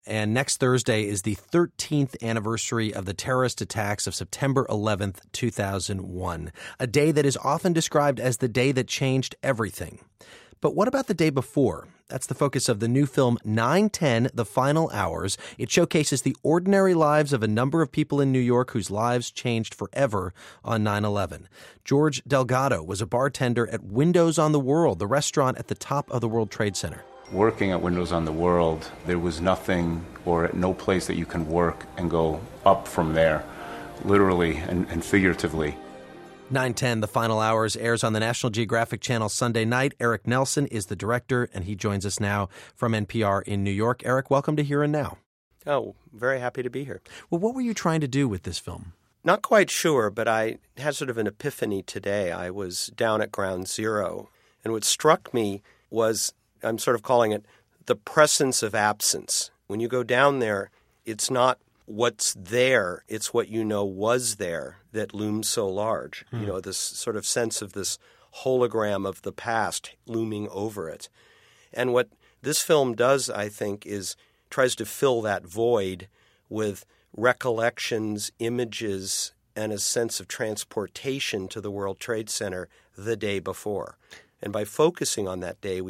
And next Thursday is the 13th anniversary of the terrorist attacks of September 11th, 2001, a day that is often described as the day that changed everything. But what about the day before? That's the focus of the new film 9/10: The Final Hours. It showcases the ordinary lives of a number of people in New York whose lives changed forever on 9/11. George Delgado was a bartender at Windows on the World, the restaurant at the top of the World Trade Center. Working at Windows on the World, there was nothing or no place that you can work and go up from there, literally and figuratively. 9/10: The Final Hours airs on the National Geographic Channel Sunday night. Eric Nelson is the director, and he joins us now from NPR in New York. Eric, welcome to Here and Now. Oh, very happy to be here. Well, what were you trying to do with this film? Not quite sure, but I had sort of an epiphany today. I was down at Ground Zero, and what struck me was, I'm sort of calling it the presence of absence. When you go down there, it's not what's there, it's what you know was there that looms so large. You know, this sort of sense of this hologram of the past looming over it. And what this film does, I think, is tries to fill that void with recollections, images, and a sense of transportation to the World Trade Center the day before. And by focusing on that day,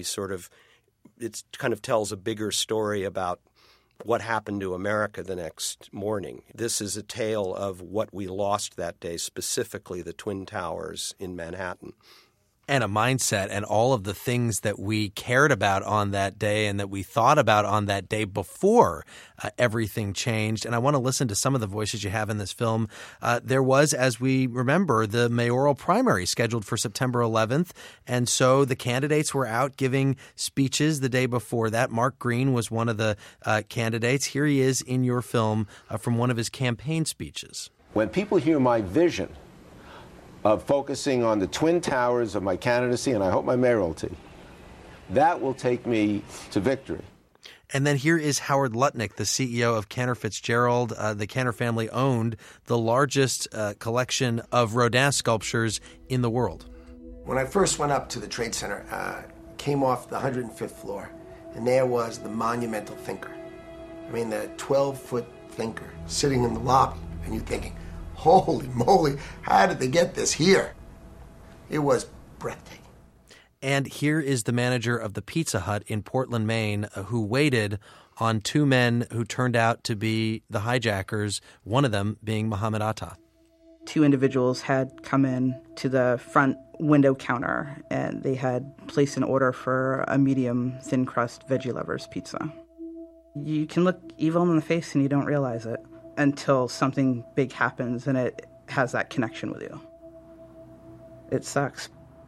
it kind of tells a bigger story about what happened to America the next morning. This is a tale of what we lost that day, specifically the Twin Towers in Manhattan. And a mindset and all of the things that we cared about on that day and that we thought about on that day before everything changed. And I want to listen to some of the voices you have in this film. There was, as we remember, the mayoral primary scheduled for September 11th. And so the candidates were out giving speeches the day before that. Mark Green was one of the candidates. Here he is in your film from one of his campaign speeches. When people hear my vision of focusing on the Twin Towers of my candidacy and I hope my mayoralty, that will take me to victory. And then here is Howard Lutnick, the CEO of Cantor Fitzgerald. The Cantor family owned the largest collection of Rodin sculptures in the world. When I first went up to the Trade Center, came off the 105th floor, and there was the monumental thinker. I mean, the 12-foot thinker sitting in the lobby, and you're thinking, holy moly, how did they get this here? It was breathtaking. And here is the manager of the Pizza Hut in Portland, Maine, who waited on two men who turned out to be the hijackers, one of them being Mohammed Atta. Two individuals had come in to the front window counter, and they had placed an order for a medium thin crust veggie lovers pizza. You can look evil in the face and you don't realize it until something big happens and it has that connection with you. It sucks.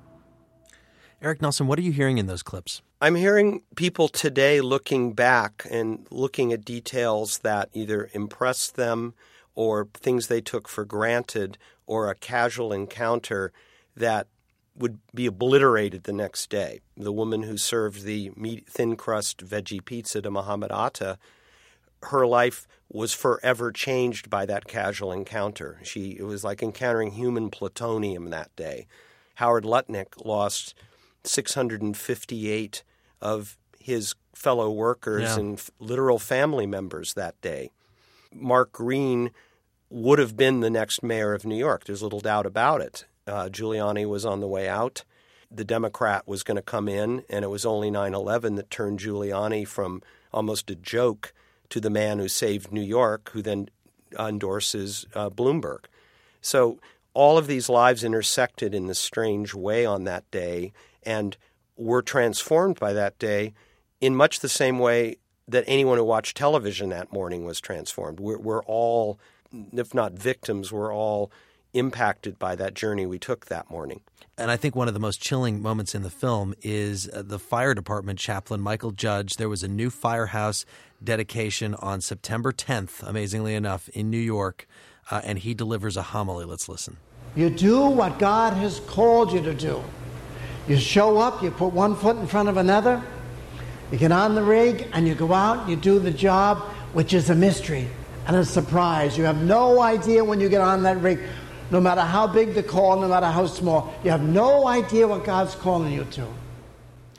Eric Nelson, what are you hearing in those clips? I'm hearing people today looking back and looking at details that either impressed them or things they took for granted or a casual encounter that would be obliterated the next day. The woman who served the thin crust veggie pizza to Mohammed Atta, her life was forever changed by that casual encounter. It was like encountering human plutonium that day. Howard Lutnick lost 658 of his fellow workers and literal family members that day. Mark Green would have been the next mayor of New York. There's little doubt about it. Giuliani was on the way out. The Democrat was going to come in, and it was only 9/11 that turned Giuliani from almost a joke to the man who saved New York, who then endorses Bloomberg. So all of these lives intersected in this strange way on that day and were transformed by that day in much the same way that anyone who watched television that morning was transformed. We're all, if not victims, we're all impacted by that journey we took that morning. And I think one of the most chilling moments in the film is the fire department chaplain, Michael Judge. There was a new firehouse dedication on September 10th, amazingly enough, in New York, and he delivers a homily. Let's listen. You do what God has called you to do. You show up, you put one foot in front of another, you get on the rig, and you go out, you do the job, which is a mystery and a surprise. You have no idea when you get on that rig, no matter how big the call, no matter how small, you have no idea what God's calling you to.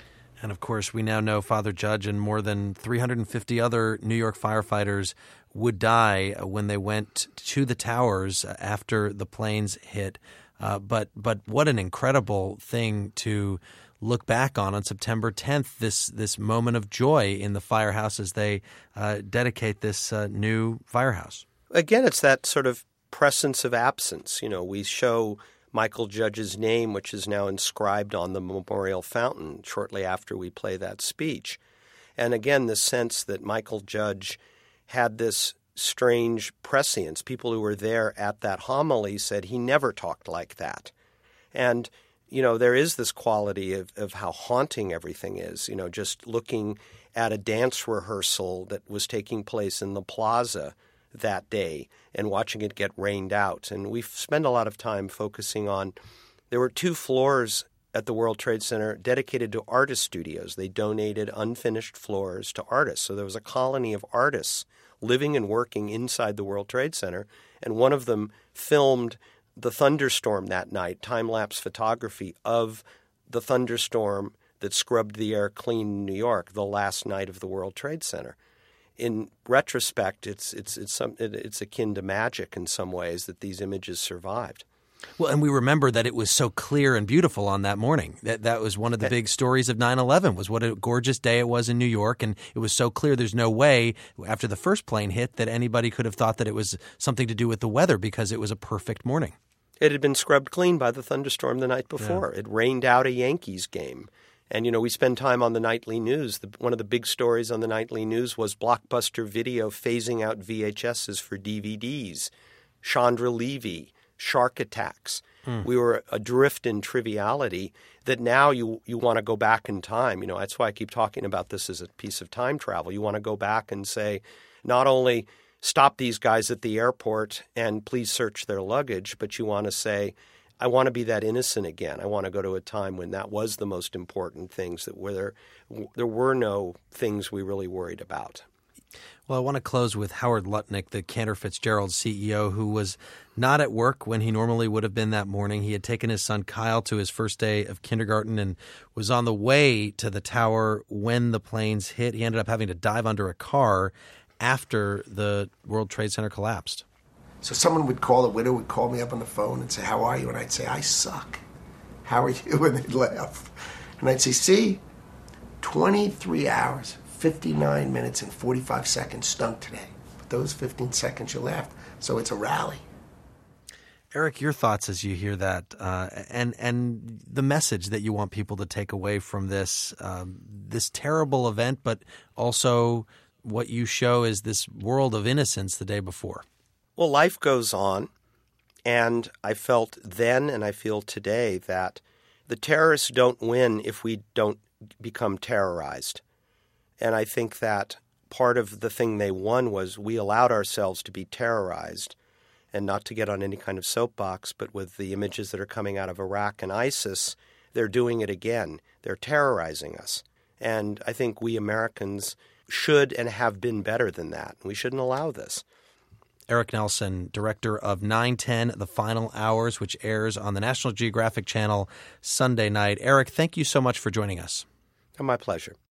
And of course, we now know Father Judge and more than 350 other New York firefighters would die when they went to the towers after the planes hit. But what an incredible thing to look back on September 10th, this moment of joy in the firehouse as they dedicate this new firehouse. Again, it's that sort of presence of absence. You know, we show Michael Judge's name, which is now inscribed on the memorial fountain shortly after we play that speech. And again, the sense that Michael Judge had this strange prescience. People who were there at that homily said he never talked like that. And, you know, there is this quality of how haunting everything is. You know, just looking at a dance rehearsal that was taking place in the plaza that day and watching it get rained out. And we spend a lot of time focusing on, there were 2 floors at the World Trade Center dedicated to artist studios. They donated unfinished floors to artists. So there was a colony of artists living and working inside the World Trade Center. And one of them filmed the thunderstorm that night, time-lapse photography of the thunderstorm that scrubbed the air clean in New York the last night of the World Trade Center. In retrospect, it's akin to magic in some ways that these images survived. Well, and we remember that it was so clear and beautiful on that morning. That was one of the big stories of 9/11 was what a gorgeous day it was in New York, and it was so clear there's no way after the first plane hit that anybody could have thought that it was something to do with the weather because it was a perfect morning. It had been scrubbed clean by the thunderstorm the night before. Yeah. It rained out a Yankees game. And, you know, we spend time on the nightly news. One of the big stories on the nightly news was Blockbuster Video phasing out VHSs for DVDs, Chandra Levy, shark attacks. We were adrift in triviality that now you want to go back in time. You know, that's why I keep talking about this as a piece of time travel. You want to go back and say, not only stop these guys at the airport and please search their luggage, but you want to say, I want to be that innocent again. I want to go to a time when that was the most important things, that where there were no things we really worried about. Well, I want to close with Howard Lutnick, the Cantor Fitzgerald CEO, who was not at work when he normally would have been that morning. He had taken his son Kyle to his first day of kindergarten and was on the way to the tower when the planes hit. He ended up having to dive under a car after the World Trade Center collapsed. So someone would call, a widow would call me up on the phone and say, how are you? And I'd say, I suck. How are you? And they'd laugh. And I'd say, see, 23 hours, 59 minutes and 45 seconds stunk today. But those 15 seconds you laughed. So it's a rally. Eric, your thoughts as you hear that and the message that you want people to take away from this terrible event, but also what you show is this world of innocence the day before. Well, life goes on, and I felt then and I feel today that the terrorists don't win if we don't become terrorized. And I think that part of the thing they won was we allowed ourselves to be terrorized, and not to get on any kind of soapbox, but with the images that are coming out of Iraq and ISIS, they're doing it again. They're terrorizing us. And I think we Americans should and have been better than that. We shouldn't allow this. Eric Nelson, director of 9/10, The Final Hours, which airs on the National Geographic Channel Sunday night. Eric, thank you so much for joining us. My pleasure.